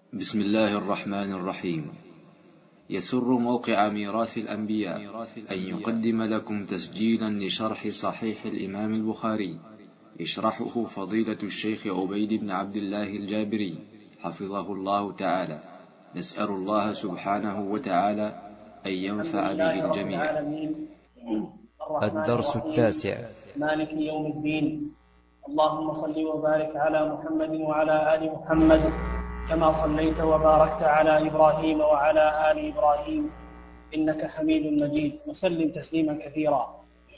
بسم الله الرحمن الرحيم. يسر موقع ميراث الأنبياء أن يقدم لكم تسجيلا لشرح صحيح الإمام البخاري، يشرحه فضيلة الشيخ عبيد بن عبد الله الجابري حفظه الله تعالى. نسأل الله سبحانه وتعالى أن ينفع به الجميع. الدرس التاسع. مالك يوم الدين. اللهم صل وبارك على محمد وعلى آل محمد كما صليت وباركت على إبراهيم وعلى آل إبراهيم إنك حميد مجيد، وسلم تسليما كثيرا.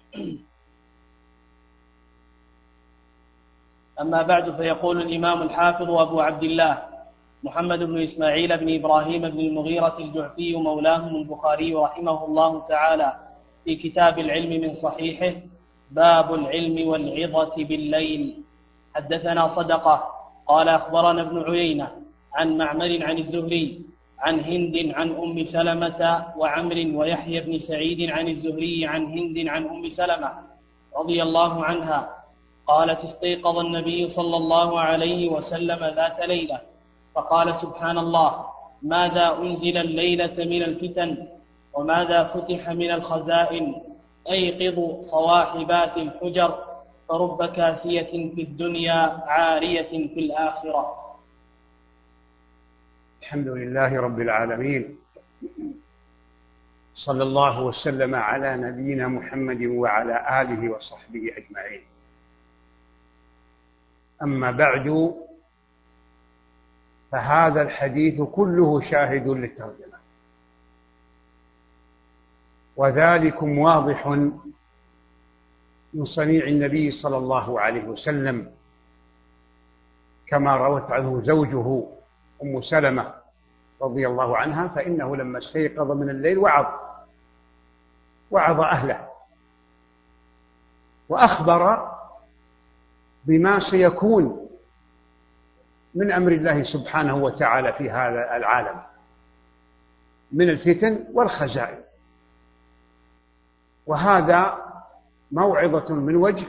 أما بعد، فيقول الإمام الحافظ أبو عبد الله محمد بن إسماعيل بن إبراهيم بن المغيرة الجعفي مولاهم البخاري رحمه الله تعالى في كتاب العلم من صحيحه: باب العلم والعظة بالليل. حدثنا صدقة قال أخبرنا ابن عيينة عن معمر عن الزهري عن هند عن أم سلمة وعمر ويحيى بن سعيد عن الزهري عن هند عن أم سلمة رضي الله عنها قالت: استيقظ النبي صلى الله عليه وسلم ذات ليلة فقال: سبحان الله، ماذا أنزل الليلة من الفتن وماذا فتح من الخزائن، أيقظوا صواحبات الحجر فرب كاسية في الدنيا عارية في الآخرة. الحمد لله رب العالمين، صلى الله وسلم على نبينا محمد وعلى آله وصحبه أجمعين. أما بعد، فهذا الحديث كله شاهد للترجمة، وذلكم واضح من صنيع النبي صلى الله عليه وسلم، كما روت عنه زوجه أم سلمة رضي الله عنها، فإنه لما استيقظ من الليل وعظ أهله وأخبر بما سيكون من أمر الله سبحانه وتعالى في هذا العالم من الفتن والخزائن. وهذا موعظة من وجه،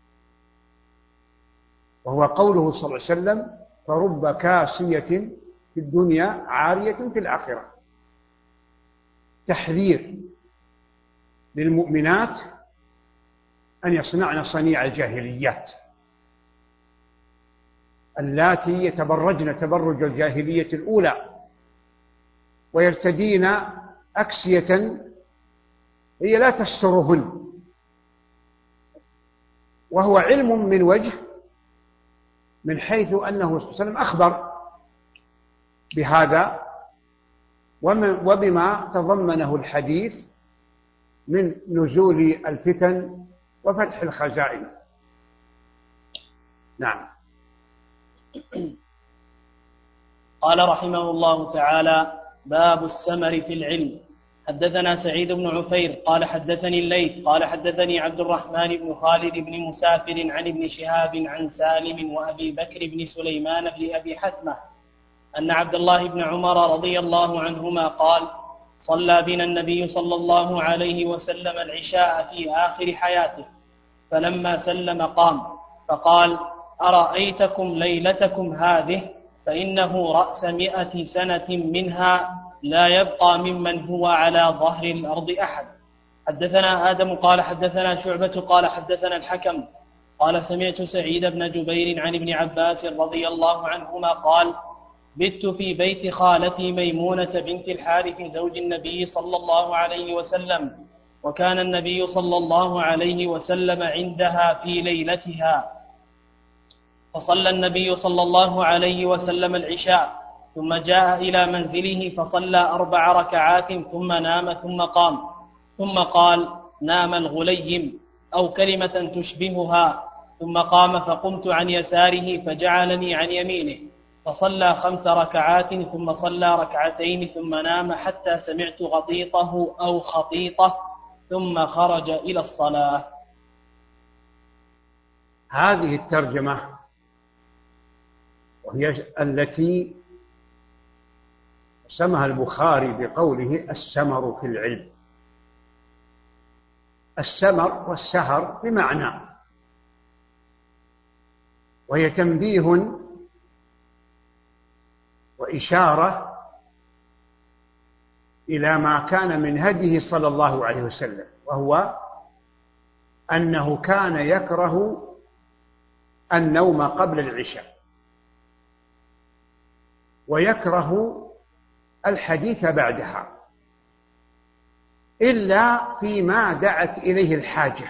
وهو قوله صلى الله عليه وسلم: فرب كاسية في الدنيا عارية في الآخرة. تحذير للمؤمنات أن يصنعن صنيع الجاهليات اللاتي يتبرجن تبرج الجاهلية الأولى ويرتدين أكسية هي لا تسترهن، وهو علم من وجه، من حيث أنه صلى الله عليه وسلم أخبر بهذا وبما تضمنه الحديث من نزول الفتن وفتح الخزائن. نعم. قال رحمه الله تعالى: باب السمر في العلم. حدثنا سعيد بن عفير قال حدثني الليث قال حدثني عبد الرحمن بن خالد بن مسافر عن ابن شهاب عن سالم وأبي بكر بن سليمان بن أبي حتمة أن عبد الله بن عمر رضي الله عنهما قال: صلى بنا النبي صلى الله عليه وسلم العشاء في آخر حياته، فلما سلم قام فقال: أرأيتكم ليلتكم هذه فإنه رأس 100 سنة منها لا يبقى ممن هو على ظهر الأرض أحد. حدثنا آدم قال حدثنا شعبة قال حدثنا الحكم قال: سمعت سعيد بن جبير عن ابن عباس رضي الله عنهما قال: بت في بيت خالتي ميمونة بنت الحارث زوج النبي صلى الله عليه وسلم، وكان النبي صلى الله عليه وسلم عندها في ليلتها، فصلى النبي صلى الله عليه وسلم العشاء ثم جاء إلى منزله فصلى 4 ركعات ثم نام ثم قام، ثم قال: نام الغليم أو كلمة تشبهها، ثم قام فقمت عن يساره فجعلني عن يمينه فصلى 5 ركعات ثم صلى 2 ركعتين ثم نام حتى سمعت غطيطه أو خطيطه ثم خرج إلى الصلاة. هذه الترجمة وهي التي سماها البخاري بقوله السمر في العلم. السمر والسهر بمعنى، وهي تنبيه وإشارة إلى ما كان من هديه صلى الله عليه وسلم، وهو أنه كان يكره النوم قبل العشاء، ويكره الحديث بعدها إلا فيما دعت إليه الحاجة.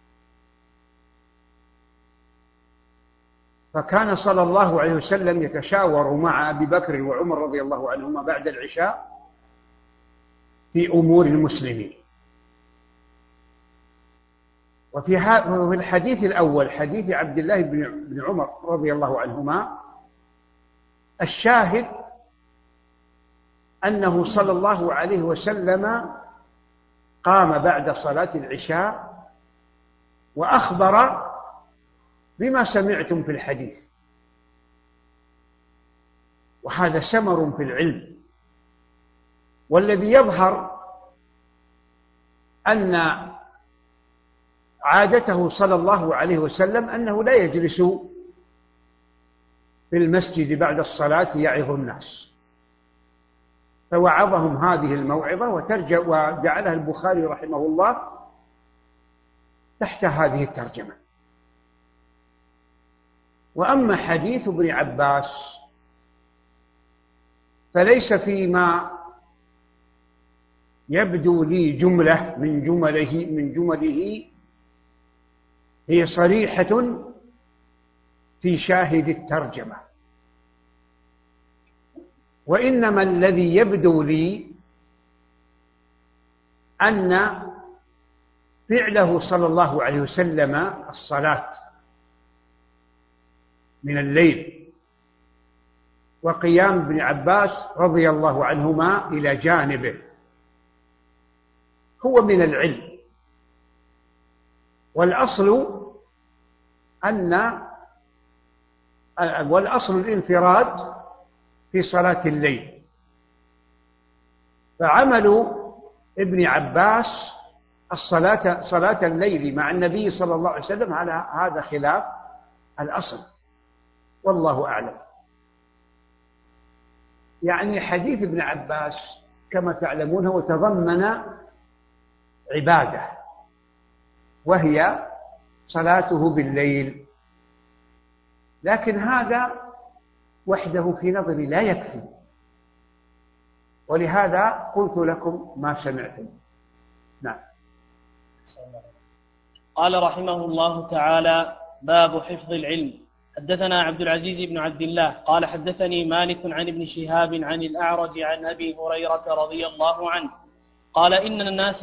فكان صلى الله عليه وسلم يتشاور مع أبي بكر وعمر رضي الله عنهما بعد العشاء في أمور المسلمين. وفي الحديث الأول، حديث عبد الله بن عمر رضي الله عنهما، الشاهد أنه صلى الله عليه وسلم قام بعد صلاة العشاء وأخبر بما سمعتم في الحديث، وهذا سمر في العلم. والذي يظهر أن عادته صلى الله عليه وسلم أنه لا يجلس في المسجد بعد الصلاة يعظ الناس، فوعظهم هذه الموعظة وجعلها البخاري رحمه الله تحت هذه الترجمة. وأما حديث ابن عباس فليس فيما يبدو لي جملة من جمله هي صريحة في شاهد الترجمة، وإنما الذي يبدو لي أن فعله صلى الله عليه وسلم الصلاة من الليل وقيام ابن عباس رضي الله عنهما إلى جانبه هو من العلم. والأصل الانفراد في صلاة الليل، فعمل ابن عباس صلاة الليل مع النبي صلى الله عليه وسلم على هذا خلاف الأصل، والله أعلم. يعني حديث ابن عباس كما تعلمون هو تضمن عبادة وهي صلاته بالليل، لكن هذا وحده في نظري لا يكفي، ولهذا قلت لكم ما سمعتم. نعم. قال رحمه الله تعالى: باب حفظ العلم. حدثنا عبد العزيز بن عبد الله قال حدثني مالك عن ابن شهاب عن الأعرج عن أبي هريرة رضي الله عنه قال: إن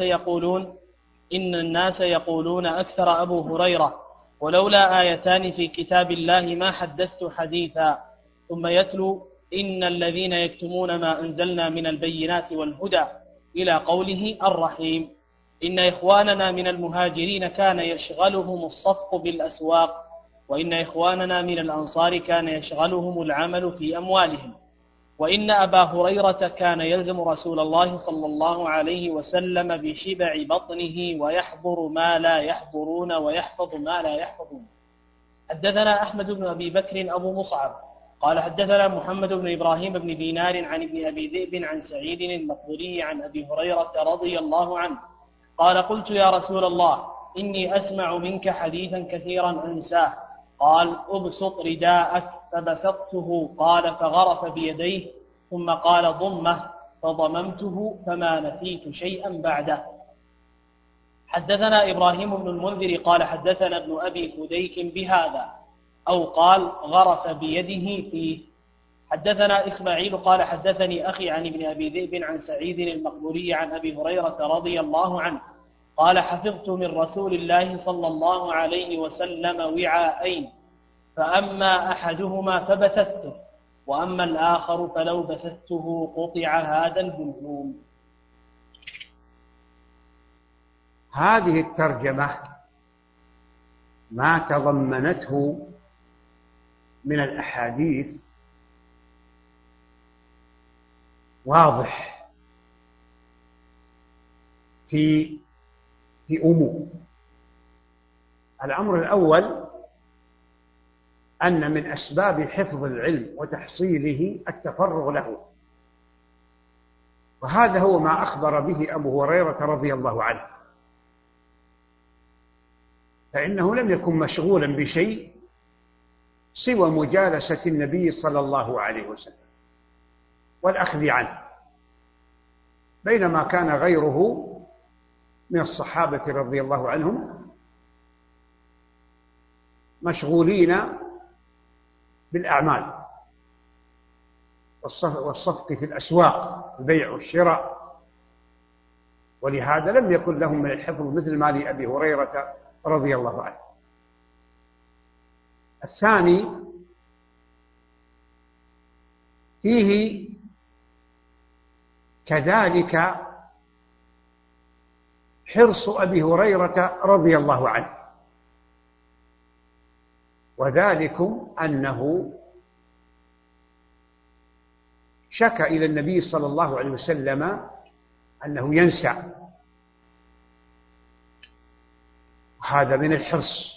الناس يقولون أكثر أبو هريرة ولولا آيتان في كتاب الله ما حدثت حديثا، ثم يتلو: إن الذين يكتمون ما أنزلنا من البينات والهدى إلى قوله الرحيم. إن إخواننا من المهاجرين كان يشغلهم الصفق بالأسواق، وإن إخواننا من الأنصار كان يشغلهم العمل في أموالهم، وإن أبا هريرة كان يلزم رسول الله صلى الله عليه وسلم بشبع بطنه ويحضر ما لا يحضرون ويحفظ ما لا يحفظون. حدثنا أحمد بن أبي بكر أبو مصعب قال حدثنا محمد بن إبراهيم بن دينار عن ابن أبي ذئب عن سعيد المقبري عن أبي هريرة رضي الله عنه قال: قلت يا رسول الله إني أسمع منك حديثا كثيرا أنساه. قال: أبسط رداءك، فبسطته. قال: فغرف بيديه ثم قال: ضمه، فضممته فما نسيت شيئا بعده. حدثنا إبراهيم بن المنذر قال حدثنا ابن أبي فديك بهذا، أو قال غرف بيده فيه. حدثنا إسماعيل قال حدثني أخي عن ابن أبي ذئب عن سعيد المقبوري عن أبي هريرة رضي الله عنه قال: حفظت من رسول الله صلى الله عليه وسلم وعاءين، فأما أحدهما فبثثته، وأما الآخر فلو بثثته قطع هذا البلهوم. هذه الترجمة ما تضمنته من الأحاديث واضح في أمور. الأمر الأول أن من أسباب حفظ العلم وتحصيله التفرغ له، وهذا هو ما أخبر به أبو هريرة رضي الله عنه، فإنه لم يكن مشغولا بشيء سوى مجالسة النبي صلى الله عليه وسلم والأخذ عنه، بينما كان غيره من الصحابة رضي الله عنهم مشغولين بالأعمال والصفق في الأسواق، البيع والشراء، ولهذا لم يكن لهم من الحفظ مثل ما لأبي هريرة رضي الله عنه. الثاني فيه كذلك حرص أبي هريرة رضي الله عنه، وذلكم أنه شكى إلى النبي صلى الله عليه وسلم أنه ينسى، هذا من الحرص،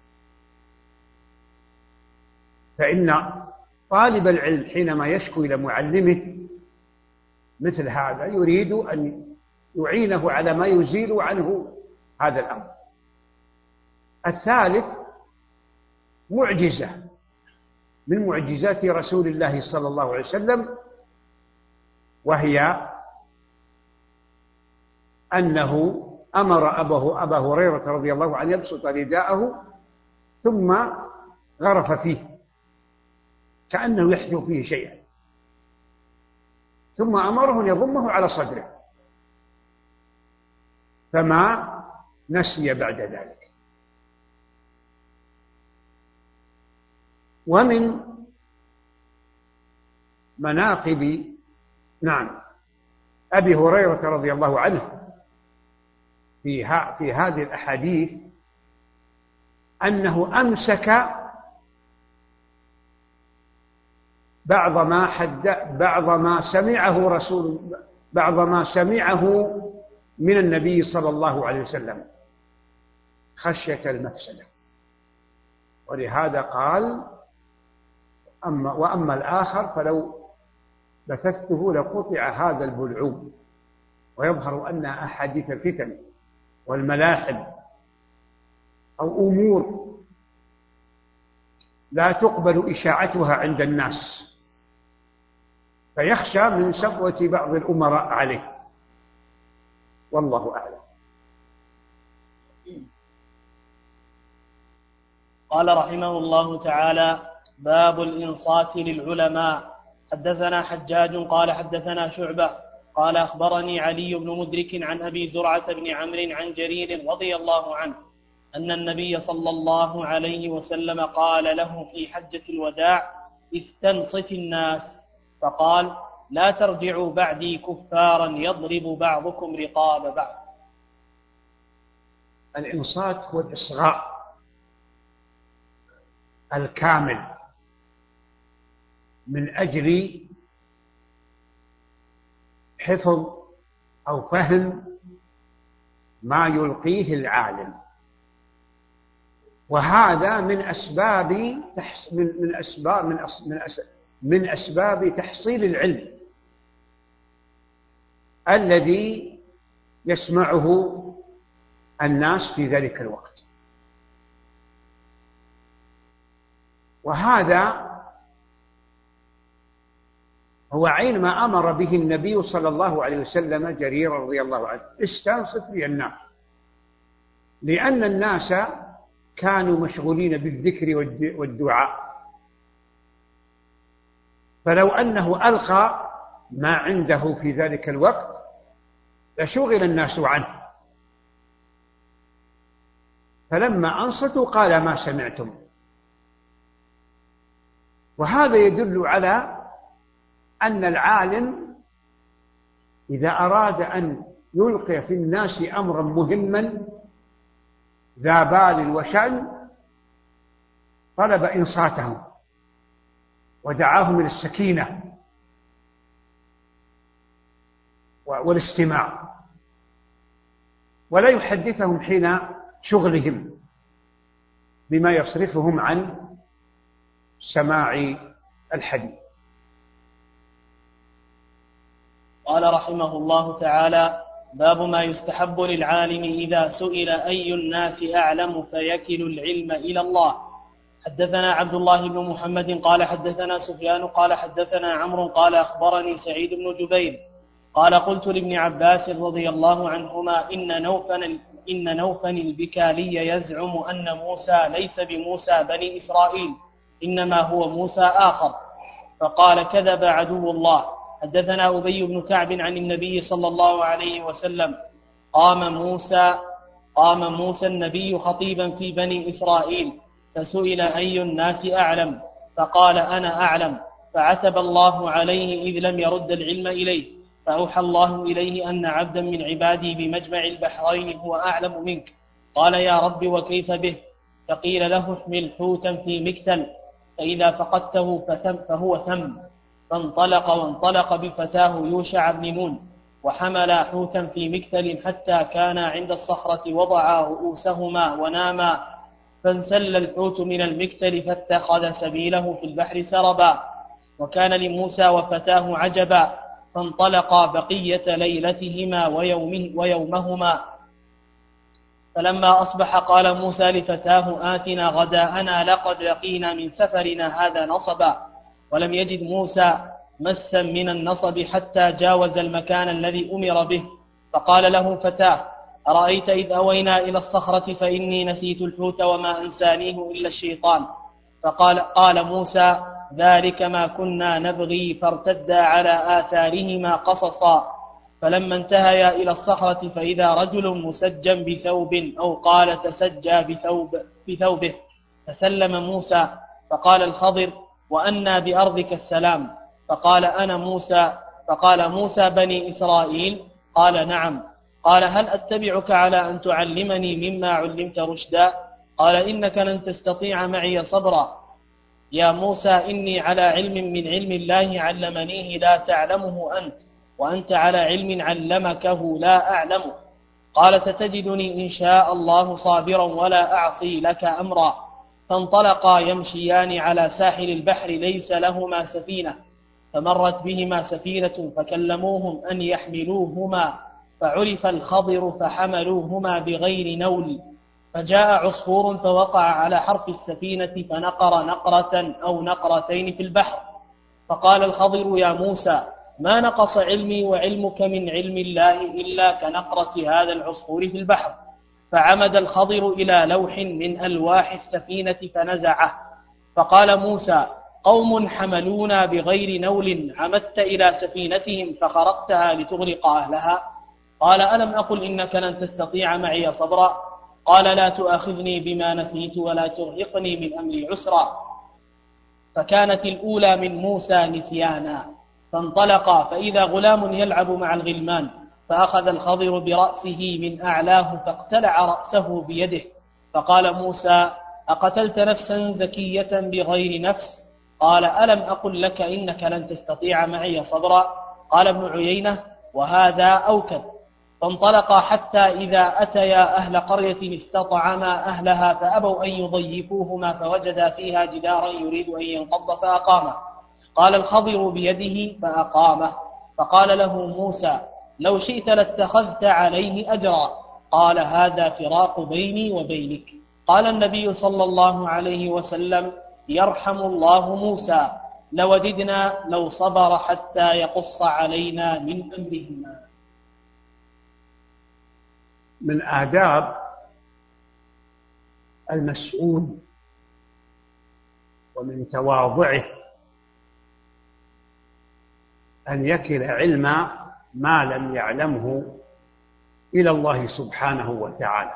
فإن طالب العلم حينما يشكو إلى معلمه مثل هذا يريد أن يعينه على ما يزيل عنه هذا الأمر. الثالث معجزة من معجزات رسول الله صلى الله عليه وسلم، وهي أنه أمر أبا هريرة رضي الله عنه يبسط رداءه ثم غرف فيه كأنه يحذو فيه شيئا، ثم أمره أن يضمه على صدره، فما نسي بعد ذلك. ومن مناقب أبي هريرة رضي الله عنه في هذه الأحاديث أنه أمسك بعض ما سمعه من النبي صلى الله عليه وسلم خشية المفسدة، ولهذا قال: وأما الآخر فلو بثثته لقطع هذا البلعوم. ويظهر أن أحاديث الفتن والملاحم أو أمور لا تقبل إشاعتها عند الناس، فيخشى من سطوة بعض الأمراء عليه، والله أعلم. قال رحمه الله تعالى: باب الإنصات للعلماء. حدثنا حجاج قال حدثنا شعبة قال أخبرني علي بن مدرك عن أبي زرعة بن عمرو عن جرير رضي الله عنه أن النبي صلى الله عليه وسلم قال له في حجة الوداع: استنصت الناس، فقال: لا ترجعوا بعدي كفارا يضرب بعضكم رقاب بعض. الإنصات هو الإصغاء الكامل من أجل حفظ أو فهم ما يلقيه العالم، وهذا من أسباب تحصيل العلم الذي يسمعه الناس في ذلك الوقت. وهذا هو عين ما أمر به النبي صلى الله عليه وسلم جرير رضي الله عنه: استنصت لي الناس، لأن الناس كانوا مشغولين بالذكر والدعاء، فلو أنه ألقى ما عنده في ذلك الوقت لشغل الناس عنه، فلما أنصتوا قال: ما سمعتم. وهذا يدل على أن العالم إذا أراد أن يلقي في الناس أمرا مهما ذا بال وشأن طلب إنصاتهم ودعاهم إلى السكينة والاستماع، ولا يحدثهم حين شغلهم بما يصرفهم عن سماع الحديث. قال رحمه الله تعالى: باب ما يستحب للعالم إذا سئل أي الناس أعلم فيكل العلم إلى الله. حدثنا عبد الله بن محمد قال حدثنا سفيان قال حدثنا عمرو قال أخبرني سعيد بن جبير قال قلت لابن عباس رضي الله عنهما إن نوفا البكالي يزعم أن موسى ليس بموسى بني إسرائيل إنما هو موسى آخر، فقال: كذب عدو الله. حدثنا أبي بن كعب عن النبي صلى الله عليه وسلم: قام موسى النبي خطيبا في بني إسرائيل فسئل أي الناس أعلم فقال: أنا أعلم، فعتب الله عليه إذ لم يرد العلم إليه، فأوحى الله إليه أن عبدا من عبادي بمجمع البحرين هو أعلم منك. قال: يا رب وكيف به؟ فقيل له: احمل حوتا في مكتل فإذا فقدته فهو ثم. وانطلق بفتاه يوشع بن نون وحمل حوتا في مكتل حتى كان عند الصخرة وضعا رؤوسهما وناما، فانسل الحوت من المكتل فاتخذ سبيله في البحر سربا. وكان لموسى وفتاه عجبا، فانطلقا بقية ليلتهما ويومهما. فلما أصبح قال موسى لفتاه: آتنا غداءنا لقد لقينا من سفرنا هذا نصبا. ولم يجد موسى مسا من النصب حتى جاوز المكان الذي أمر به، فقال له فتاه: أرأيت إذ أوينا إلى الصخرة فإني نسيت الحوت وما أنسانيه إلا الشيطان. قال موسى: ذلك ما كنا نبغي، فارتدا على آثارهما قصصا. فلما انتهيا إلى الصخرة فإذا رجل مسجى بثوب، أو قال تسجى بثوبه، فسلم موسى. فقال الخضر: وأنى بأرضك السلام؟ فقال: أنا موسى. فقال: موسى بني إسرائيل؟ قال: نعم. قال: هل أتبعك على أن تعلمني مما علمت رشدا؟ قال: إنك لن تستطيع معي صبرا. يا موسى إني على علم من علم الله علمنيه لا تعلمه أنت، وأنت على علم علمكه لا أعلمه. قال: ستجدني إن شاء الله صابرا ولا أعصي لك أمرا. فانطلقا يمشيان على ساحل البحر ليس لهما سفينة، فمرت بهما سفينة فكلموهم أن يحملوهما، فعرف الخضر فحملوهما بغير نول. فجاء عصفور فوقع على حرف السفينة فنقر نقرة أو نقرتين في البحر. فقال الخضر: يا موسى، ما نقص علمي وعلمك من علم الله إلا كنقرة هذا العصفور في البحر. فعمد الخضر إلى لوح من ألواح السفينة فنزعه. فقال موسى: قوم حملونا بغير نول، عمدت إلى سفينتهم فخرقتها لتغرق أهلها. قال: ألم أقل إنك لن تستطيع معي صبرا؟ قال: لا تؤاخذني بما نسيت ولا ترهقني من أمري عسرا. فكانت الأولى من موسى نسيانا. فانطلقا فإذا غلام يلعب مع الغلمان، فأخذ الخضر برأسه من أعلاه فاقتلع رأسه بيده. فقال موسى: أقتلت نفسا زكية بغير نفس؟ قال: ألم أقل لك إنك لن تستطيع معي صبرا؟ قال ابن عيينة: وهذا أوكد. فانطلقا حتى إذا أتيا أهل قرية استطعما أهلها فأبوا أن يضيفوهما، فوجدا فيها جدارا يريد أن ينقض فأقامه. قال الخضر بيده فأقامه. فقال له موسى: لو شئت لاتخذت عليه أجرا. قال: هذا فراق بيني وبينك. قال النبي صلى الله عليه وسلم: يرحم الله موسى، لوددنا لو صبر حتى يقص علينا من أمرهما. من آداب المسؤول ومن تواضعه أن يكل علم ما لم يعلمه إلى الله سبحانه وتعالى،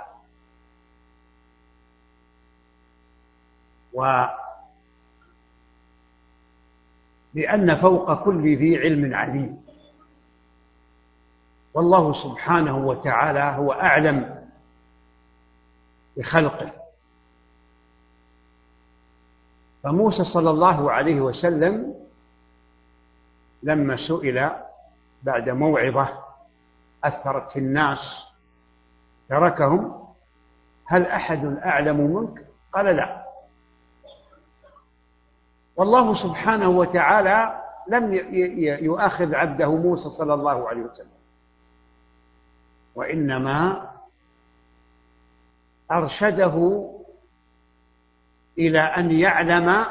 ولأن فوق كل ذي علم عليم، والله سبحانه وتعالى هو أعلم بخلقه. فموسى صلى الله عليه وسلم لما سئل بعد موعظة أثرت في الناس تركهم: هل أحد أعلم منك؟ قال: لا. والله سبحانه وتعالى لم يؤاخذ عبده موسى صلى الله عليه وسلم، وإنما أرشده إلى أن يعلم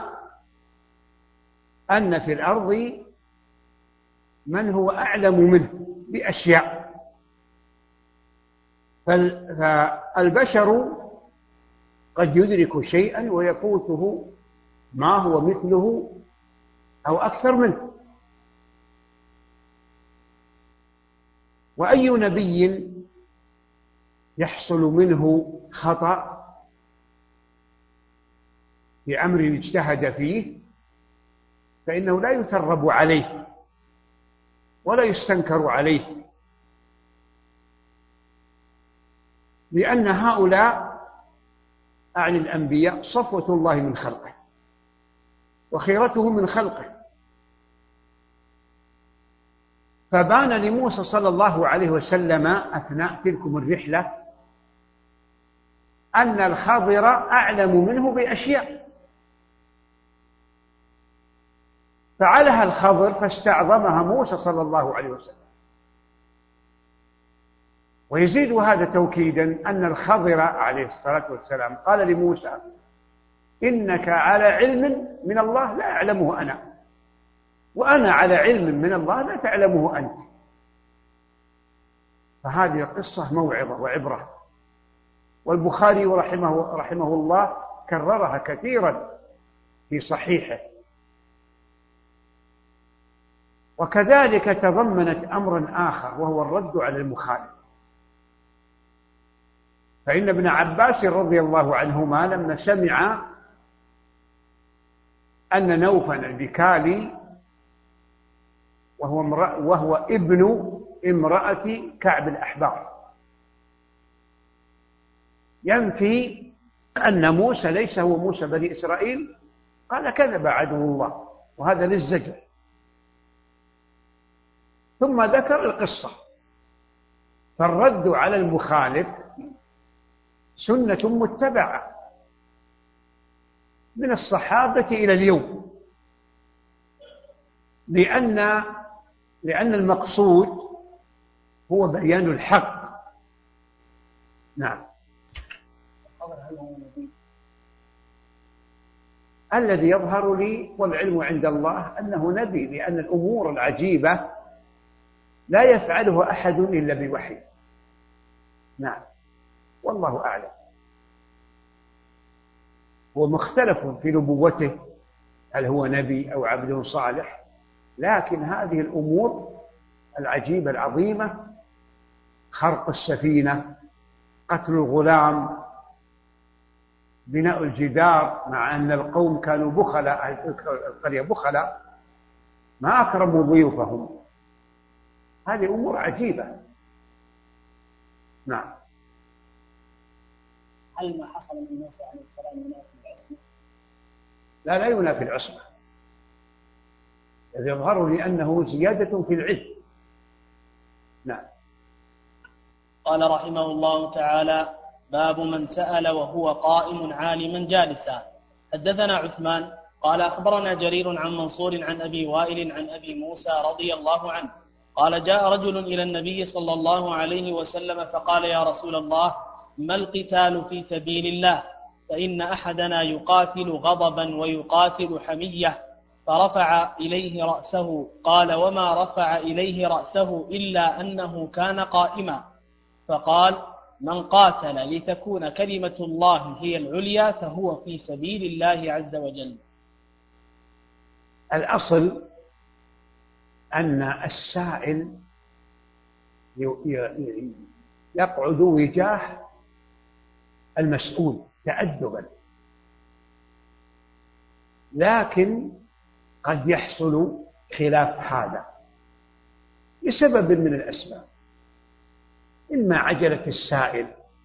أن في الأرض من هو أعلم منه بأشياء. فالبشر قد يدرك شيئا ويفوته ما هو مثله أو أكثر منه. وأي نبي يحصل منه خطأ في أمر اجتهد فيه فإنه لا يثرب عليه ولا يستنكر عليه، لأن هؤلاء أعني الأنبياء صفوة الله من خلقه وخيرته من خلقه. فبان لموسى صلى الله عليه وسلم أثناء تلكم الرحلة أن الخضر أعلم منه بأشياء، فعلها الخضر فاستعظمها موسى صلى الله عليه وسلم. ويزيد هذا توكيدا أن الخضر عليه الصلاة والسلام قال لموسى: إنك على علم من الله لا أعلمه أنا، وأنا على علم من الله لا تعلمه أنت. فهذه القصة موعظة وعبرة، والبخاري رحمه الله كررها كثيرا في صحيحه. وكذلك تضمنت أمرا آخر وهو الرد على المخالف. فإن ابن عباس رضي الله عنهما لما سمع أن نوفل البكالي وهو ابن امرأة كعب الأحبار ينفي أن موسى ليس هو موسى بني إسرائيل، قال: كذب عدو الله، وهذا للزجر. ثم ذكر القصة. فالرد على المخالف سنة متبعة من الصحابة إلى اليوم، لأن المقصود هو بيان الحق. نعم. الذي يظهر لي والعلم عند الله أنه نبي، لأن الأمور العجيبة لا يفعله أحد إلا بوحي. نعم، والله أعلم. هو مختلف في نبوته، هل هو نبي أو عبد صالح، لكن هذه الأمور العجيبة العظيمة، خرق السفينة، قتل الغلام، بناء الجدار، مع أن القوم كانوا بخلاء، أهل القرية بخلاء، ما أكرموا ضيوفهم. هذه أمور عجيبة. نعم. هل ما حصل من موسى عليه السلام ينافي العصمة؟ لا ينافي العصمة، الذي يظهر لي أنه زيادة في العلم. نعم. قال رحمه الله تعالى: باب من سأل وهو قائم عالما جالسا. حدثنا عثمان قال أخبرنا جرير عن منصور عن أبي وائل عن أبي موسى رضي الله عنه قال: جاء رجل إلى النبي صلى الله عليه وسلم فقال: يا رسول الله، ما القتال في سبيل الله؟ فإن أحدنا يقاتل غضبا ويقاتل حمية. فرفع إليه رأسه. قال: وما رفع إليه رأسه إلا أنه كان قائما. فقال: من قاتل لتكون كلمة الله هي العليا فهو في سبيل الله عز وجل. الأصل أن السائل يقعد وجاه المسؤول تأدبا، لكن قد يحصل خلاف هذا لسبب من الأسباب، إما عجلة السائل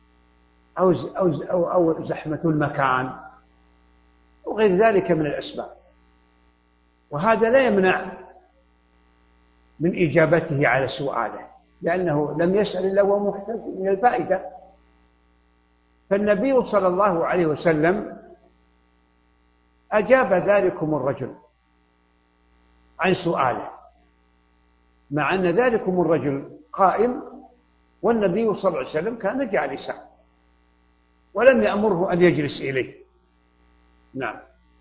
أو زحمة المكان وغير ذلك من الأسباب، وهذا لا يمنع من إجابته على سؤاله، لأنه لم يسأل إلا وهو محتاج من الفائدة. فالنبي صلى الله عليه وسلم أجاب ذلكم الرجل عن سؤاله، مع أن ذلكم الرجل قائم والنبي صلى الله عليه وسلم كان جالسا ولم يأمره أن يجلس إليه. نعم.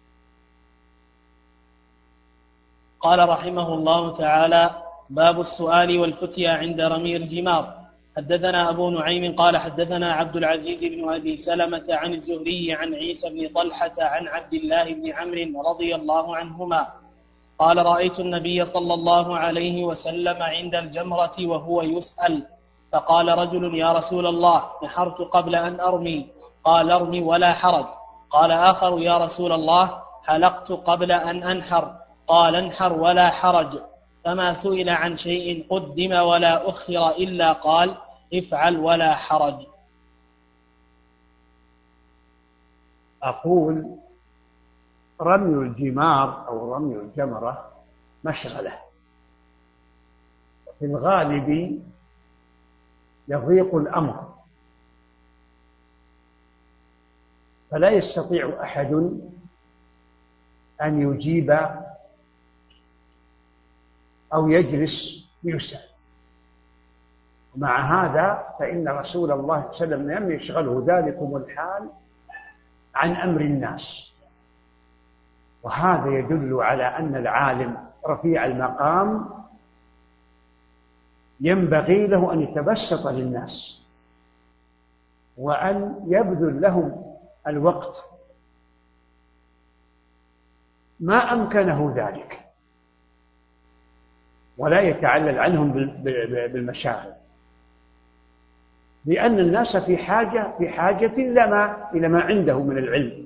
قال رحمه الله تعالى: باب السؤال والفتيا عند رمي الجمار. حدثنا أبو نعيم قال حدثنا عبد العزيز بن أبي سلمة عن الزهري عن عيسى بن طلحة عن عبد الله بن عمرو رضي الله عنهما قال: رأيت النبي صلى الله عليه وسلم عند الجمرة وهو يسأل، فقال رجل: يا رسول الله، نحرت قبل أن أرمي. قال: ارمي ولا حرج. قال آخر: يا رسول الله، حلقت قبل أن أنحر. قال: انحر ولا حرج. فما سئل عن شيء قدم ولا أخر إلا قال: افعل ولا حرج. أقول: رمي الجمار أو رمي الجمرة مشغلة، في الغالب يضيق الأمر، فلا يستطيع أحد أن يجيب أو يجلس يسأل. ومع هذا فإن رسول الله صلى الله عليه وسلم لم يشغله ذلكم الحال عن أمر الناس، وهذا يدل على أن العالم رفيع المقام ينبغي له أن يتبسط للناس وأن يبذل لهم الوقت ما أمكنه ذلك، ولا يتعلل عنهم بالمشاغل، لأن الناس في حاجة إلى ما عنده من العلم،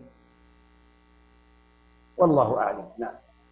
والله أعلم. نعم.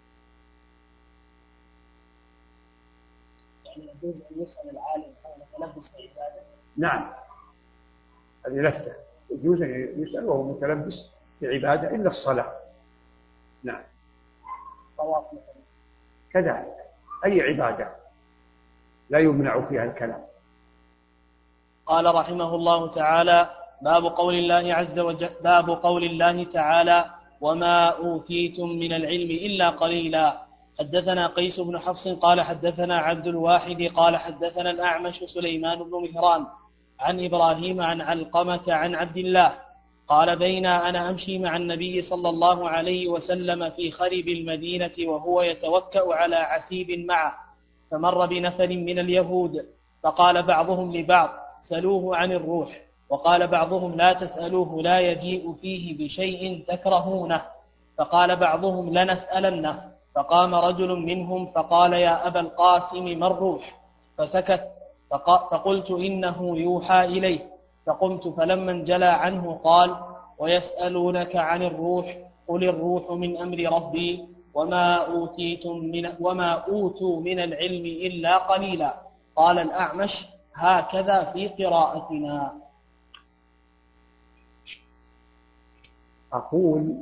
يعني يجوز أن يسأل العالم عن متلبس بعبادة؟ نعم، هذه لفتة، يجوز أن يسأل وهو متلبس بعبادة إلا الصلاة. نعم. طواف مثلا كذلك أي عبادة لا يمنع فيها الكلام. قال رحمه الله تعالى: باب قول الله تعالى: وما أوتيتم من العلم إلا قليلا. حدثنا قيس بن حفص قال حدثنا عبد الواحد قال حدثنا الأعمش سليمان بن مهران عن إبراهيم عن علقمة عن عبد الله قال: بين أنا أمشي مع النبي صلى الله عليه وسلم في خرب المدينة وهو يتوكأ على عسيب معه، فمر بنفر من اليهود، فقال بعضهم لبعض: سلوه عن الروح. وقال بعضهم: لا تسألوه، لا يجيء فيه بشيء تكرهونه. فقال بعضهم: لنسألنه. فقام رجل منهم فقال: يا أبا القاسم، ما الروح؟ فسكت. فقلت: إنه يوحى إليه. فقمت فلما انجلى عنه قال: ويسألونك عن الروح، قل الروح من أمر ربي، وما أوتوا من العلم إلا قليلا. قال الأعمش: هكذا في قراءتنا. أقول: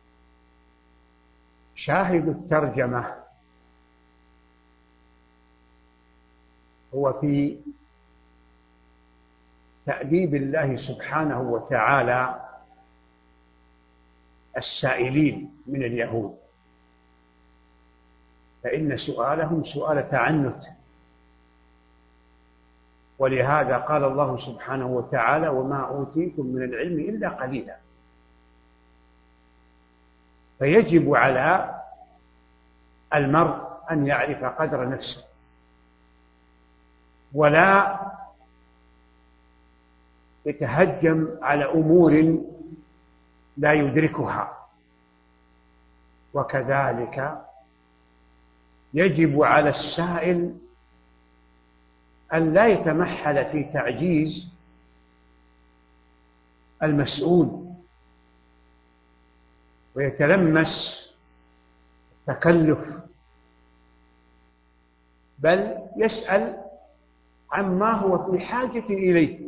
شاهد الترجمة هو في تأديب الله سبحانه وتعالى السائلين من اليهود، فإن سؤالهم سؤال تعنت، ولهذا قال الله سبحانه وتعالى: وما أوتيتم من العلم إلا قليلا. فيجب على المرء أن يعرف قدر نفسه، ولا يتهجم على أمور لا يدركها. وكذلك يجب على السائل أن لا يتمحل في تعجيز المسؤول ويتلمس التكلف، بل يسأل عما هو في حاجة إليه.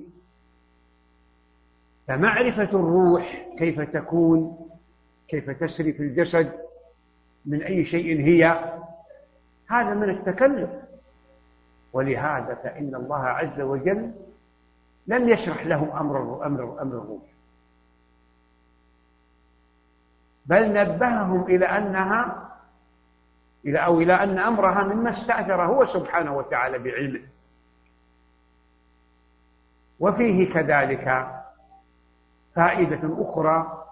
فمعرفة الروح كيف تكون، كيف تسري في الجسد، من أي شيء هي، هذا من التكلف. ولهذا فإن الله عز وجل لم يشرح لهم أمر الروح، بل نبههم إلى أن أمرها مما استأثر هو سبحانه وتعالى بعلمه. وفيه كذلك فائدة أخرى،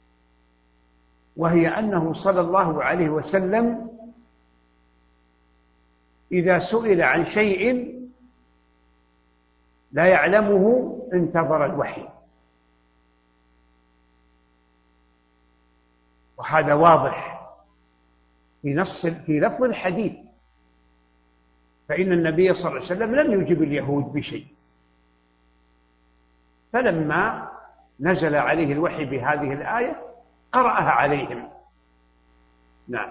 وهي أنه صلى الله عليه وسلم إذا سئل عن شيء لا يعلمه انتظر الوحي، وهذا واضح في لفظ الحديث، فإن النبي صلى الله عليه وسلم لم يجب اليهود بشيء، فلما نزل عليه الوحي بهذه الآية قرأها عليهم. نعم.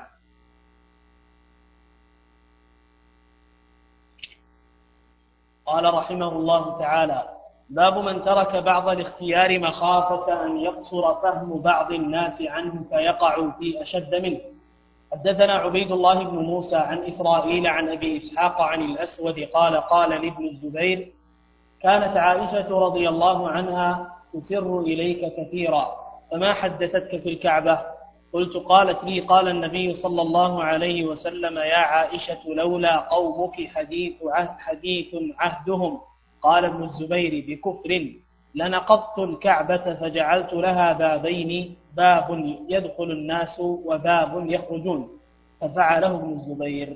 قال رحمه الله تعالى: باب من ترك بعض الاختيار مخافة أن يقصر فهم بعض الناس عنه فيقع في أشد منه. حدثنا عبيد الله بن موسى عن إسرائيل عن أبي إسحاق عن الأسود قال لابن الزبير: كانت عائشة رضي الله عنها تسر إليك كثيرا، فما حدثتك في الكعبة؟ قلت: قالت لي: قال النبي صلى الله عليه وسلم: يا عائشة لولا قومك حديث عهدهم. قال ابن الزبير: بكفر لنقضت الكعبة فجعلت لها بابين، باب يدخل الناس وباب يخرجون، ففعله ابن الزبير.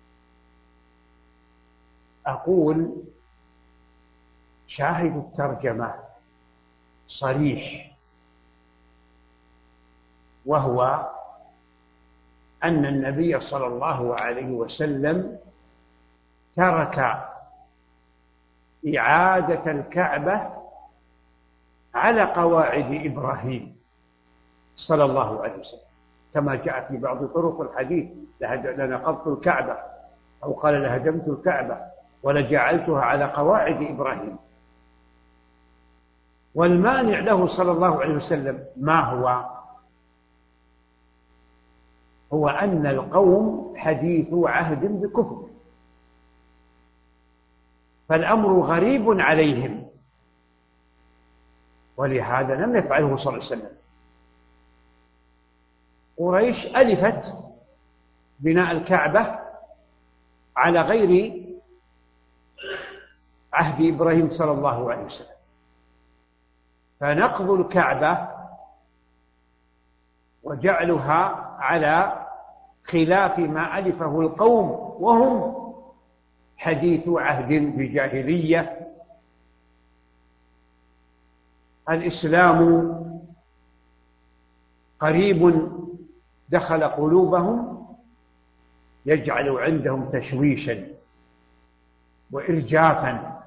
أقول شاهد الترجمة صريح، وهو أن النبي صلى الله عليه وسلم ترك إعادة الكعبة على قواعد إبراهيم صلى الله عليه وسلم، كما جاء في بعض طرق الحديث: لنقضت الكعبة، أو قال لهدمت الكعبة ولجعلتها على قواعد إبراهيم. والمانع له صلى الله عليه وسلم ما هو أن القوم حديثو عهد بكفر، فالأمر غريب عليهم، ولهذا لم يفعله صلى الله عليه وسلم. قريش ألفت بناء الكعبة على غير عهد إبراهيم صلى الله عليه وسلم، فنقض الكعبة وجعلها على خلاف ما ألفه القوم وهم حديث عهد بجاهلية. الإسلام قريب دخل قلوبهم، يجعل عندهم تشويشا وإرجافا.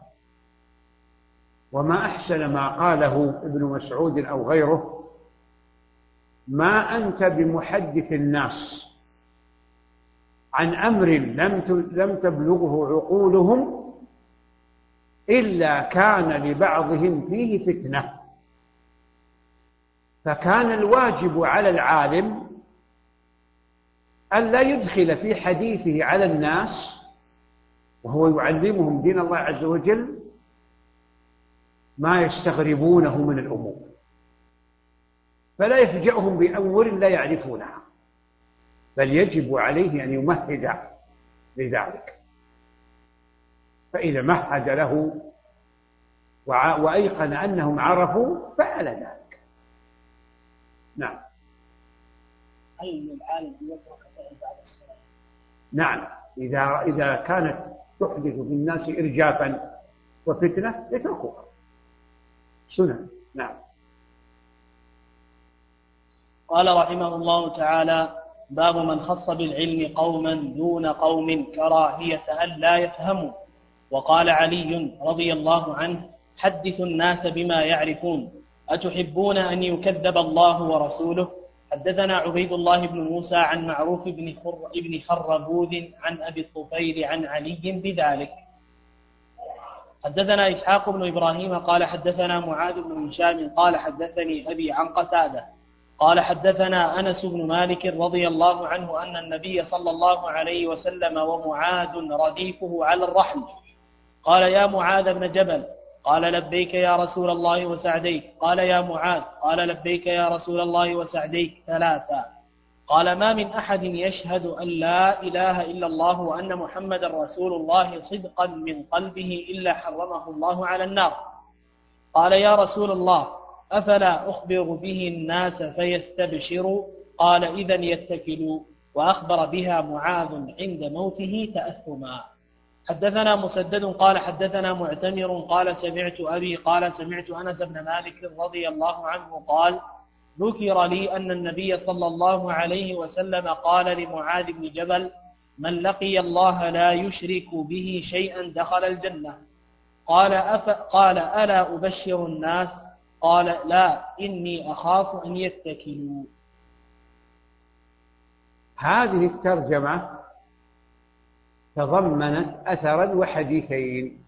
وما أحسن ما قاله ابن مسعود أو غيره: ما أنت بمحدث الناس عن أمر لم تبلغه عقولهم إلا كان لبعضهم فيه فتنة. فكان الواجب على العالم أن لا يدخل في حديثه على الناس وهو يعلمهم دين الله عز وجل ما يستغربونه من الأمور، فلا يفجأهم بأمور لا يعرفونها، بل يجب عليه أن يمهد لذلك. فإذا مهد له وأيقن أنهم عرفوا فعل ذلك. نعم. هل للعالم يترك فعل بعد الصلاة؟ نعم، إذا كانت تحدث في الناس إرجافا وفتنة يتركوها سنة. نعم. قال رحمه الله تعالى: باب من خص بالعلم قوما دون قوم كراهية أن لا يفهموا. وقال علي رضي الله عنه: حدثوا الناس بما يعرفون، أتحبون أن يكذب الله ورسوله؟ حدثنا عبيد الله بن موسى عن معروف بن خربوذ عن أبي الطفيل عن علي بذلك. حدثنا إسحاق بن إبراهيم قال حدثنا معاذ بن هشام قال حدثني أبي عن قتادة قال حدثنا أنس بن مالك رضي الله عنه أن النبي صلى الله عليه وسلم ومعاذ رديفه على الرحل قال: يا معاذ بن جبل، قال لبيك يا رسول الله وسعديك. قال يا معاذ. قال لبيك يا رسول الله وسعديك 3. قال ما من أحد يشهد أن لا إله إلا الله وأن محمد رسول الله صدقا من قلبه إلا حرمه الله على النار. قال يا رسول الله أفلا أخبر به الناس فيستبشروا؟ قال إذن يتكلوا. وأخبر بها معاذ عند موته تأثما. حدثنا مسدد قال حدثنا معتمر قال سمعت أبي قال سمعت أنس بن مالك رضي الله عنه قال ذكر لي أن النبي صلى الله عليه وسلم قال لمعاذ بن جبل من لقي الله لا يشرك به شيئا دخل الجنة. قال ألا أبشر الناس؟ قال لا إني أخاف أن يتكلوا. هذه الترجمة تضمنت أثرا وحديثين.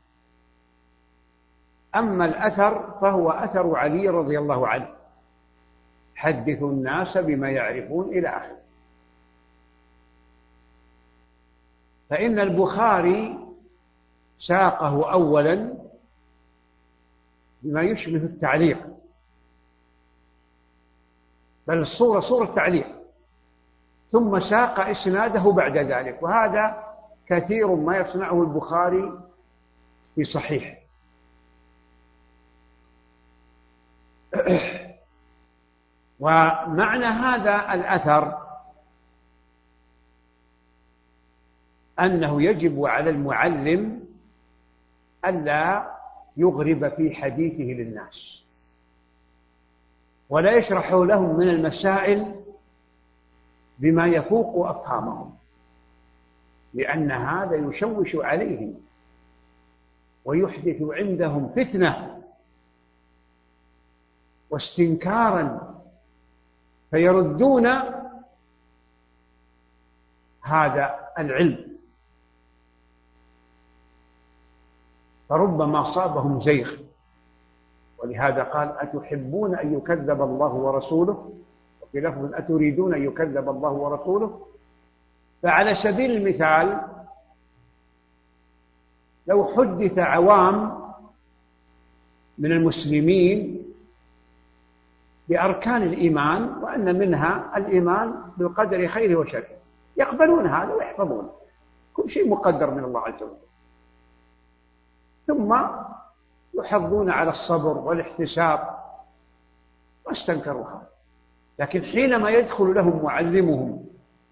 أما الأثر فهو أثر علي رضي الله عنه، حدثوا الناس بما يعرفون إلى آخره. فإن البخاري ساقه أولا بما يشبه التعليق، بل الصورة صورة تعليق، ثم ساق إسناده بعد ذلك، وهذا كثير ما يصنعه البخاري في صحيحه. ومعنى هذا الأثر أنه يجب على المعلم ألا يغرب في حديثه للناس، ولا يشرح لهم من المسائل بما يفوق أفهامهم، لأن هذا يشوش عليهم ويحدث عندهم فتنة واستنكارا، فيردون هذا العلم، فربما صابهم زيغ. ولهذا قال أتحبون أن يكذب الله ورسوله، وفي لفظ أتريدون أن يكذب الله ورسوله. فعلى سبيل المثال لو حدث عوام من المسلمين بأركان الإيمان وأن منها الإيمان بالقدر خيره وشره، يقبلون هذا ويحفظون كل شيء مقدر من الله عز وجل، ثم يحضون على الصبر والاحتساب واستنكروا هذا. لكن حينما يدخل لهم معلمهم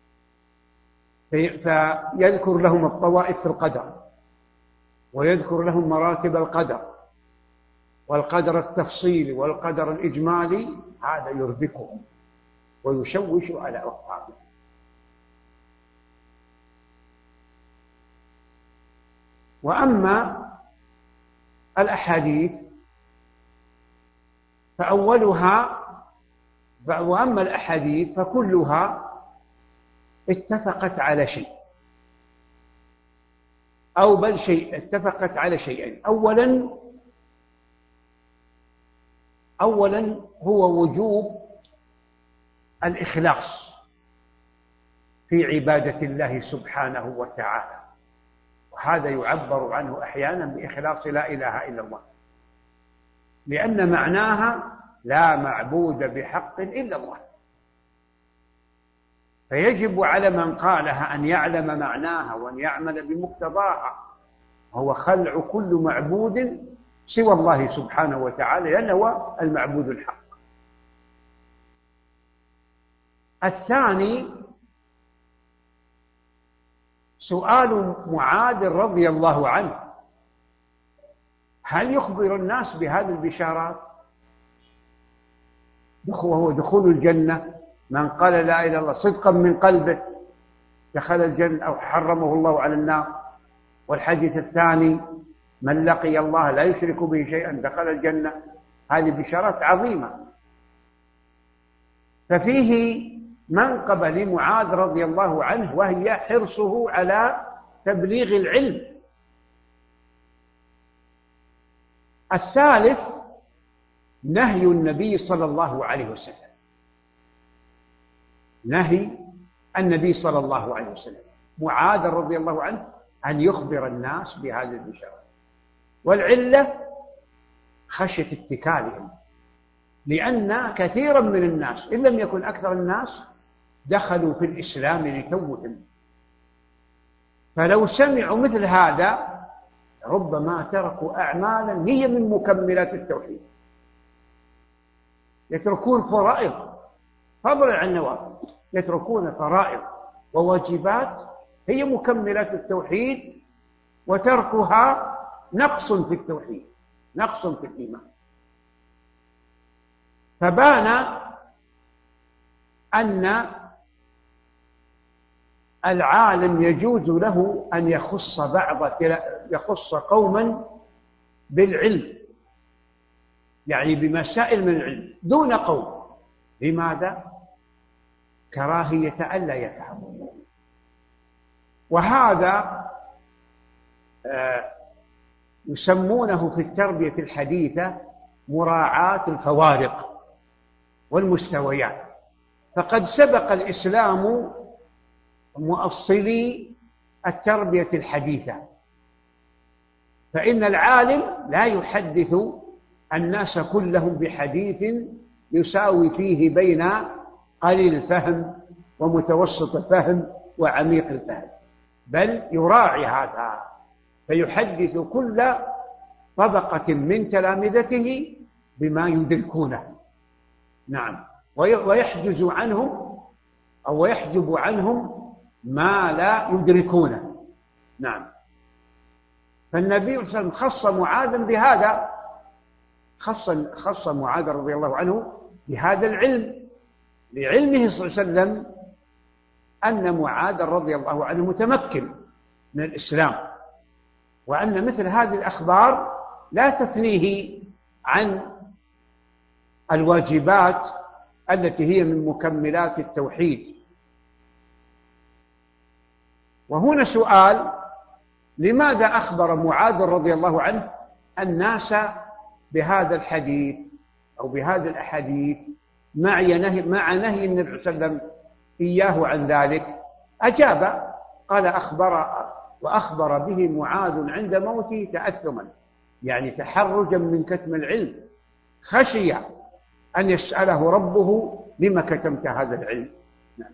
فيذكر لهم الطوائف في القدر، ويذكر لهم مراتب القدر والقدر التفصيلي والقدر الإجمالي، هذا يربكهم ويشوش على أفهامهم. وأما الأحاديث وأما الأحاديث فكلها اتفقت على شيء، أو بل شيء اتفقت على شيئين. أولا هو وجوب الإخلاص في عبادة الله سبحانه وتعالى، وهذا يعبر عنه أحيانا بإخلاص لا إله إلا الله، لأن معناها لا معبود بحق إلا الله. فيجب على من قالها أن يعلم معناها وأن يعمل بمقتضاها، وهو خلع كل معبود سوى الله سبحانه وتعالى، لأنه هو المعبود الحق. الثاني سؤال معاذ رضي الله عنه، هل يخبر الناس بهذه البشارات وهو دخول الجنة؟ من قال لا إله إلا الله صدقا من قلبه دخل الجنة أو حرمه الله على النار. والحديث الثاني من لقي الله لا يشرك به شيئا دخل الجنة. هذه بشارات عظيمة. ففيه منقبة لمعاذ رضي الله عنه، وهي حرصه على تبليغ العلم. الثالث نهي النبي صلى الله عليه وسلم، نهي النبي صلى الله عليه وسلم معاذ رضي الله عنه أن يخبر الناس بهذه البشارات. والعلة خشية اتكالهم، لأن كثيرا من الناس إن لم يكن أكثر الناس دخلوا في الإسلام لتوهم، فلو سمعوا مثل هذا ربما تركوا أعمالا هي من مكملات التوحيد، يتركون فرائض فضلا عن النوافل، يتركون فرائض وواجبات هي مكملات التوحيد، وتركها نقص في التوحيد، نقص في الإيمان. فبان أن العالم يجوز له أن يخص قوما بالعلم، يعني بمسائل من العلم دون قوم. لماذا؟ كراهية ألا يفهموا. وهذا يسمونه في التربية الحديثة مراعاة الفوارق والمستويات. فقد سبق الإسلام مؤصلي التربية الحديثة، فإن العالم لا يحدث الناس كلهم بحديث يساوي فيه بين قليل الفهم ومتوسط الفهم وعميق الفهم، بل يراعي هذا فيحدث كل طبقة من تلامذته بما يدركونه. نعم، ويحجز عنهم أو يحجب عنهم ما لا يدركونه. نعم. فالنبي صلى الله عليه وسلم خص معاذا بهذا، خص معاذ رضي الله عنه بهذا العلم، لعلمه صلى الله عليه وسلم أن معاذ رضي الله عنه متمكن من الإسلام، وأن مثل هذه الأخبار لا تثنيه عن الواجبات التي هي من مكملات التوحيد. وهنا سؤال: لماذا أخبر معاذ رضي الله عنه الناس بهذا الحديث أو بهذا الأحاديث مع نهي النبي صلى الله عليه وسلم إياه عن ذلك؟ أجاب، قال: وأخبر به معاذ عند موته تأثما، يعني تحرجا من كتم العلم، خشي أن يسأله ربه لما كتمت هذا العلم. نعم.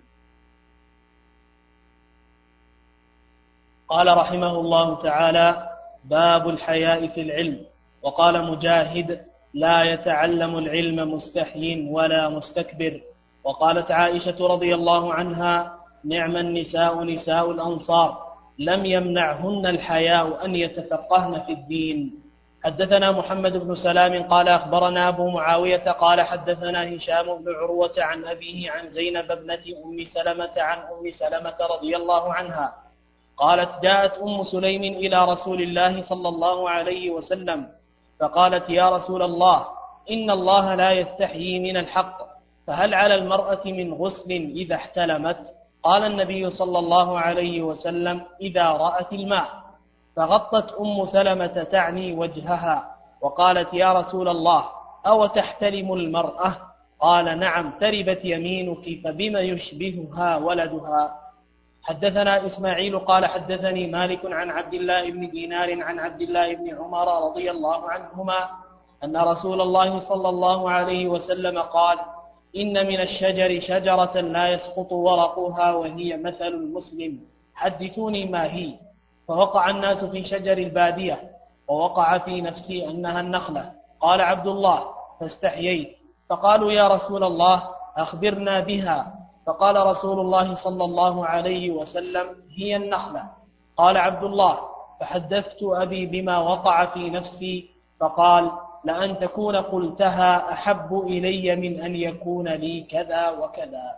قال رحمه الله تعالى: باب الحياء في العلم. وقال مجاهد: لا يتعلم العلم مستحي ولا مستكبر. وقالت عائشة رضي الله عنها: نعم النساء نساء الأنصار، لم يمنعهن الحياء أن يتفقهن في الدين. حدثنا محمد بن سلام قال أخبرنا أبو معاوية قال حدثنا هشام بن عروة عن أبيه عن زينب ابنة أم سلمة عن أم سلمة رضي الله عنها قالت: جاءت أم سليم إلى رسول الله صلى الله عليه وسلم فقالت: يا رسول الله، إن الله لا يستحيي من الحق، فهل على المرأة من غسل إذا احتلمت؟ قال النبي صلى الله عليه وسلم: إذا رأت الماء. فغطت أم سلمة تعني وجهها وقالت: يا رسول الله، أو تحتلم المرأة؟ قال: نعم، تربت يمينك، فبما يشبهها ولدها. حدثنا إسماعيل قال حدثني مالك عن عبد الله بن دينار عن عبد الله بن عمر رضي الله عنهما أن رسول الله صلى الله عليه وسلم قال: إن من الشجر شجرة لا يسقط ورقها وهي مثل المسلم، حدثوني ما هي. فوقع الناس في شجر البادية، ووقع في نفسي أنها النخلة. قال عبد الله: فاستحييت، فقالوا: يا رسول الله، أخبرنا بها. فقال رسول الله صلى الله عليه وسلم: هي النخلة. قال عبد الله: فحدثت أبي بما وقع في نفسي، فقال: لأن تكون قلتها أحب إلي من أن يكون لي كذا وكذا.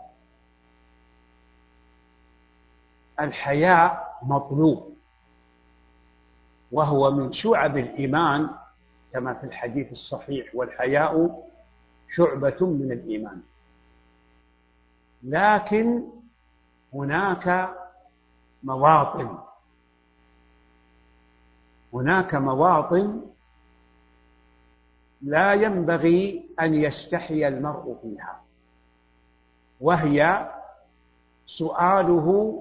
الحياء مطلوب، وهو من شعب الإيمان كما في الحديث الصحيح: والحياء شعبة من الإيمان. لكن هناك مواطن لا ينبغي أن يستحي المرء فيها، وهي سؤاله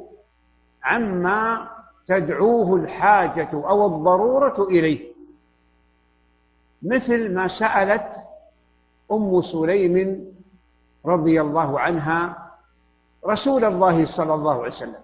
عما تدعوه الحاجة أو الضرورة إليه. مثل ما سألت أم سليم رضي الله عنها رسول الله صلى الله عليه وسلم،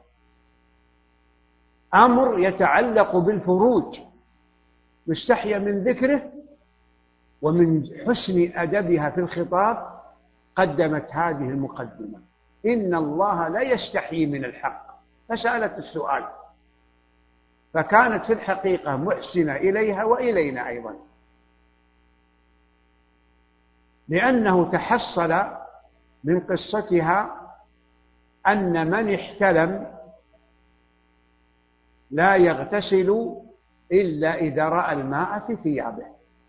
أمر يتعلق بالفروج مستحيا من ذكره، ومن حسن أدبها في الخطاب قدمت هذه المقدمة: إن الله لا يستحيي من الحق، فسألت السؤال، فكانت في الحقيقة محسنة إليها وإلينا أيضا، لأنه تحصل من قصتها أن من احتلم لا يغتسل إلا إذا رأى الماء في ثيابه.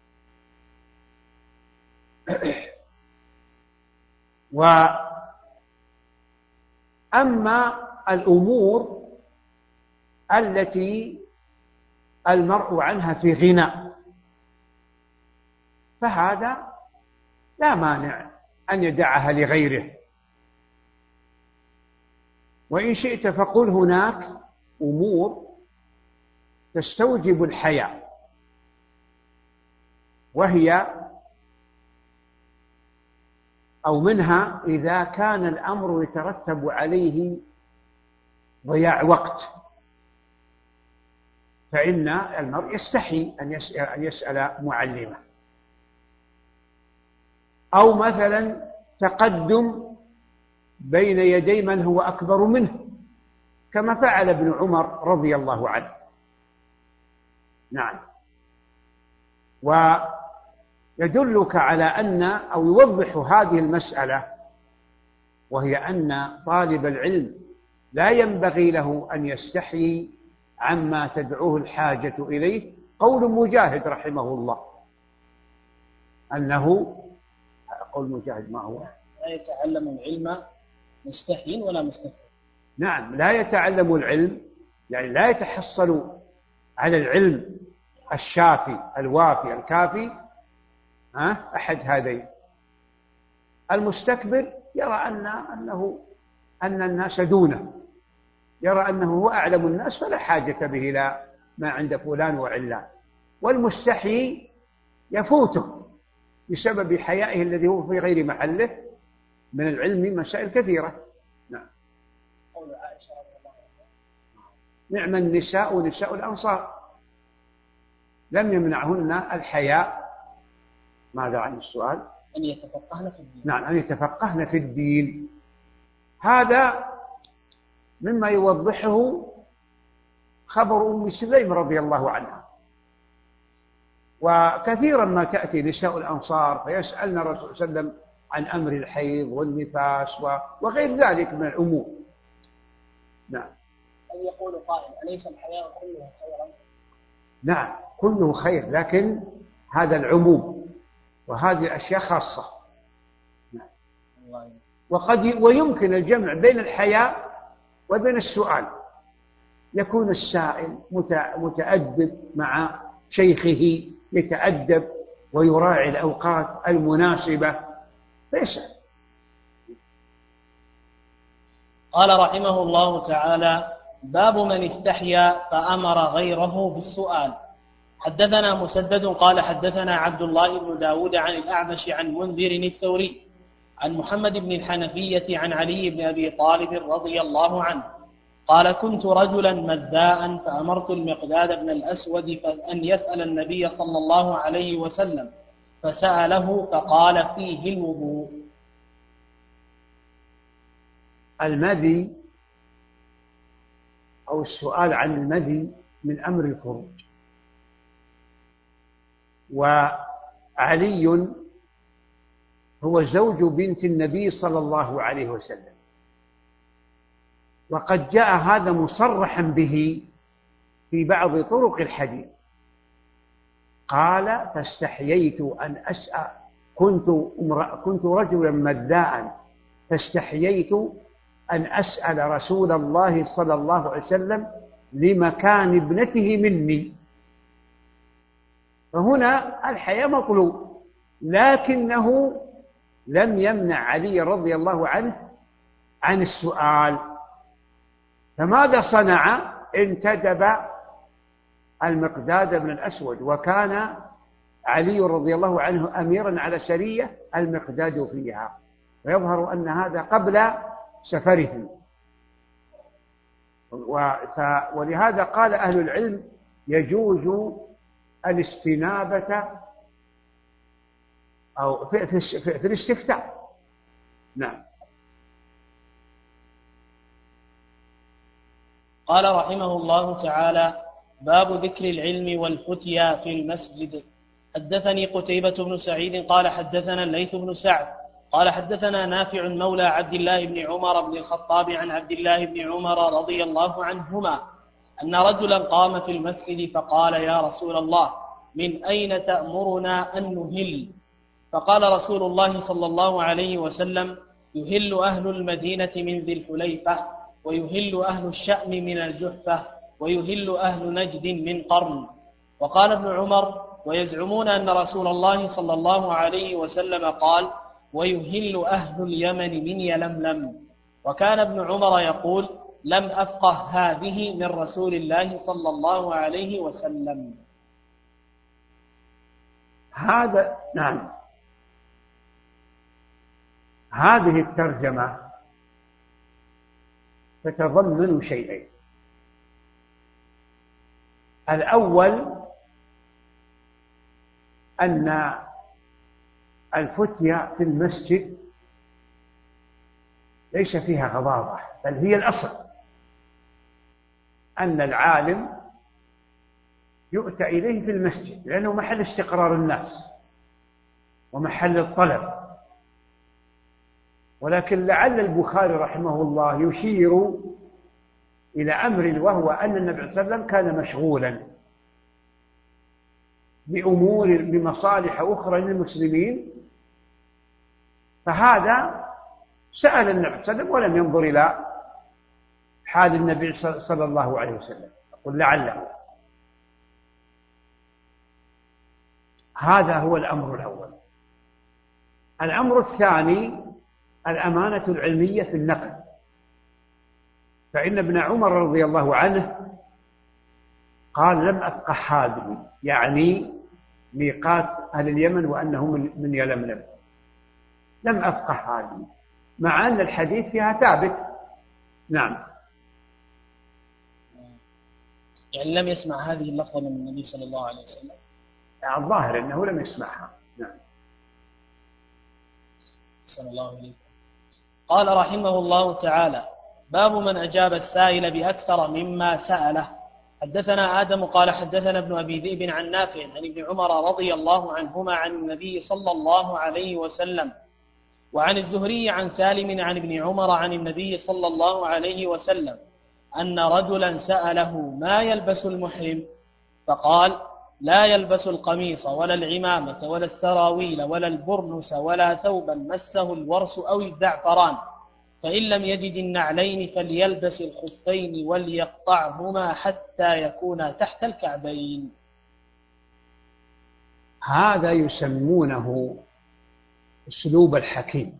وأما الأمور التي المرء عنها في غنى فهذا لا مانع أن يدعها لغيره، وإن شئت فقل هناك أمور تستوجب الحياء، وهي أو منها إذا كان الأمر يترتب عليه ضياع وقت، فإن المرء يستحي أن يسأل معلمه، أو مثلا تقدم بين يدي من هو أكبر منه، كما فعل ابن عمر رضي الله عنه. نعم. ويدلك على أن أو يوضح هذه المسألة، وهي أن طالب العلم لا ينبغي له أن يستحيي عما تدعوه الحاجة إليه، قول مجاهد رحمه الله، أنه قول مجاهد ما هو؟ لا يتعلم العلم مستحيٍ ولا مستحيٍ. نعم، لا يتعلم العلم يعني لا يتحصل على العلم الشافي الوافي الكافي أحد هذين. المستكبر يرى أن الناس دونه، يرى أنه هو أعلم الناس فلا حاجة به إلى ما عند فلان وعلان، والمستحيي يفوته بسبب حيائه الذي هو في غير محله من العلم مسائل كثيرة. نعم. قول عائشة رضي الله عنها: نعم النساء نساء الأنصار لم يمنعهن الحياء. ماذا عن السؤال؟ أن يتفقهن في الدين. نعم، أن يتفقهن في الدين. هذا مما يوضحه خبر أم سليم رضي الله عنها. وكثيرا ما تأتي نساء الأنصار فيسألن الرسول صلى الله عليه وسلم عن أمر الحيض والنفاس وغير ذلك من الأمور. نعم. أن يقول قائل: أليس الحياء كله خيرا؟ نعم كله خير، لكن هذا العموم وهذه الأشياء خاصة. نعم. ويمكن الجمع بين الحياء وبين السؤال، يكون السائل متأدب مع شيخه، يتأدب ويراعي الأوقات المناسبة فيسأل. قال رحمه الله تعالى: باب من استحيا فأمر غيره بالسؤال. حدثنا مسدد قال حدثنا عبد الله بن داود عن الأعمش عن منذر الثوري عن محمد بن الحنفية عن علي بن أبي طالب رضي الله عنه قال: كنت رجلا مذاء فأمرت المقداد بن الأسود أن يسأل النبي صلى الله عليه وسلم، فسأله فقال: فيه الوضوء. المذي أو السؤال عن المذي من أمر الفروج، وعلي هو زوج بنت النبي صلى الله عليه وسلم، وقد جاء هذا مصرحا به في بعض طرق الحديث. قال: فاستحييت أن أسأل، كنت رجلا مذاء فاستحييت أن أسأل رسول الله صلى الله عليه وسلم لمكان ابنته مني. فهنا الحياء مطلوب، لكنه لم يمنع علي رضي الله عنه عن السؤال. فماذا صنع؟ انتدب المقداد بن الأسود، وكان علي رضي الله عنه أميرا على سرية المقداد فيها، ويظهر أن هذا قبل سفرهم. ولهذا قال أهل العلم يجوز الاستنابة أو في الاستفتاء. نعم. قال رحمه الله تعالى: باب ذكر العلم والفتيا في المسجد. حدثني قتيبة بن سعيد قال حدثنا الليث بن سعد قال حدثنا نافع مولى عبد الله بن عمر بن الخطاب عن عبد الله بن عمر رضي الله عنهما أن رجلا قام في المسجد فقال: يا رسول الله، من أين تأمرنا أن نهل؟ فقال رسول الله صلى الله عليه وسلم: يهل أهل المدينة من ذي الحليفة، ويهل أهل الشأم من الجحفة، ويهل أهل نجد من قرن. وقال ابن عمر: ويزعمون أن رسول الله صلى الله عليه وسلم قال: ويهل أهل اليمن من يلملم. وكان ابن عمر يقول: لم أفقه هذه من رسول الله صلى الله عليه وسلم. هذا نعم. هذه الترجمة تتضمن شيئين. الأول أن الفتيا في المسجد ليس فيها غضاضة، بل هي الأصل، أن العالم يؤتى إليه في المسجد لأنه محل استقرار الناس ومحل الطلب. ولكن لعل البخاري رحمه الله يشير إلى أمر، وهو أن النبي صلى الله عليه وسلم كان مشغولا بمصالح أخرى للمسلمين، فهذا سأل النبي صلى الله عليه وسلم ولم ينظر إلى حال النبي صلى الله عليه وسلم. أقول لعله. هذا هو الأمر الأول. الأمر الثاني الأمانة العلمية في النقل، فإن ابن عمر رضي الله عنه قال: لم أفقه هذه، يعني ميقات أهل اليمن وأنهم من يلملم، لم أفقه هذه، مع أن الحديث فيها ثابت. نعم. يعني لم يسمع هذه اللفظة من النبي صلى الله عليه وسلم. الظاهر أنه لم يسمعها. نعم. صلى الله عليه. قال رحمه الله تعالى: باب من أجاب السائل بأكثر مما سأله. حدثنا آدم قال حدثنا ابن أبي ذئب عن نافع عن ابن عمر رضي الله عنهما عن النبي صلى الله عليه وسلم، وعن الزهري عن سالم عن ابن عمر عن النبي صلى الله عليه وسلم أن رجلا سأله: ما يلبس المحرم؟ فقال: لا يلبس القميص ولا العمامة ولا السراويل ولا البرنس ولا ثوبا مسه الورس أو الزعفران، فإن لم يجد النعلين فليلبس الخفين وليقطعهما حتى يكونا تحت الكعبين. هذا يسمونه أسلوب الحكيم،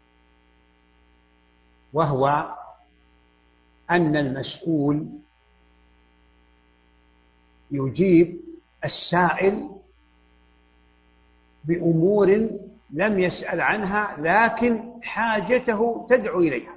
وهو أن المسؤول يجيب السائل بأمور لم يسأل عنها لكن حاجته تدعو إليها.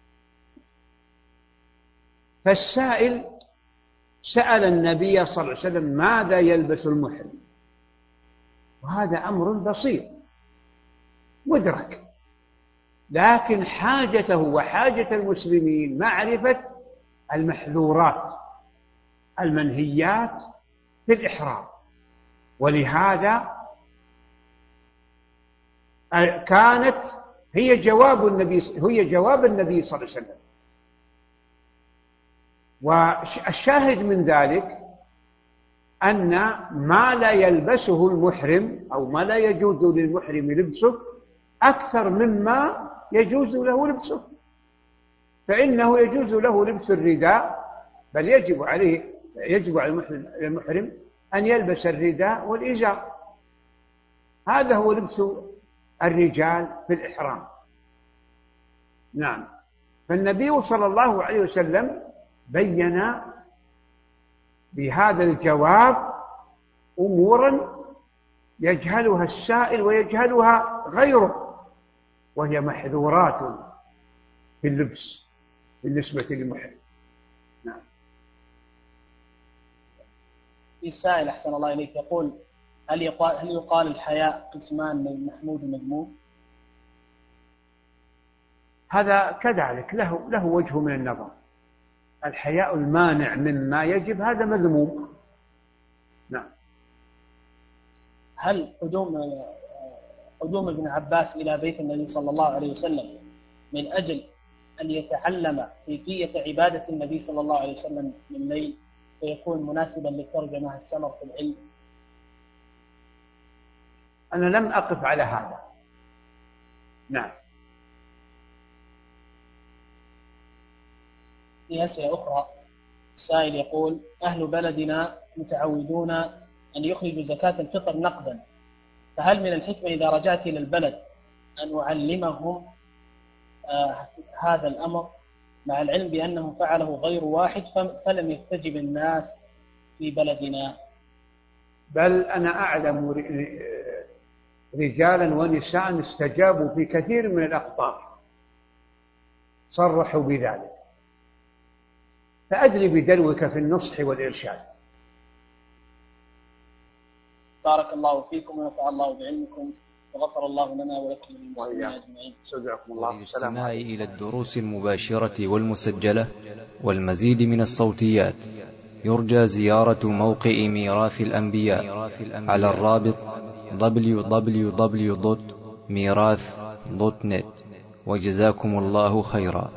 فالسائل سأل النبي صلى الله عليه وسلم: ماذا يلبس المحرم؟ وهذا أمر بسيط مدرك، لكن حاجته وحاجة المسلمين معرفة المحذورات المنهيات في الإحرام. ولهذا كانت هي جواب النبي صلى الله عليه وسلم. والشاهد من ذلك أن ما لا يلبسه المحرم أو ما لا يجوز للمحرم لبسه أكثر مما يجوز له لبسه، فإنه يجوز له لبس الرداء، بل يجب على المحرم أن يلبس الرداء والإزار. هذا هو لبس الرجال في الإحرام. نعم. فالنبي صلى الله عليه وسلم بين بهذا الجواب أمورا يجهلها السائل ويجهلها غيره، وهي محذورات في اللبس بالنسبة للمحرم. نعم. في سائل أحسن الله إليك يقول: هل يقال الحياء قسمان من محمود ومذموم؟ هذا كذلك له وجه من النظر. الحياء المانع مما يجب هذا مذموم. نعم. هل قدوم ابن عباس إلى بيت النبي صلى الله عليه وسلم من أجل أن يتعلم كيفية عبادة النبي صلى الله عليه وسلم من الليل فيكون مناسبا للترجمة السمر في العلم؟ أنا لم أقف على هذا. نعم. في أسئلة أخرى. السائل يقول: أهل بلدنا متعودون أن يخرجوا زكاة الفطر نقدا، فهل من الحكمة إذا رجعت إلى البلد أن أعلمهم هذا الأمر، مع العلم بأنه فعله غير واحد فلم يستجب الناس في بلدنا؟ بل أنا أعلم رجالا ونساء استجابوا في كثير من الأقطار، صرحوا بذلك، فأدري بدلوك في النصح والإرشاد. بارك الله فيكم ونفع الله بعلمكم وغفر الله لنا ولكم وللمسلمين أجمعين. صدقكم الله. وللاستماع إلى الدروس المباشرة والمسجلة والمزيد من الصوتيات يرجى زيارة موقع ميراث الأنبياء على الرابط www.mirath.net. وجزاكم الله خيرا.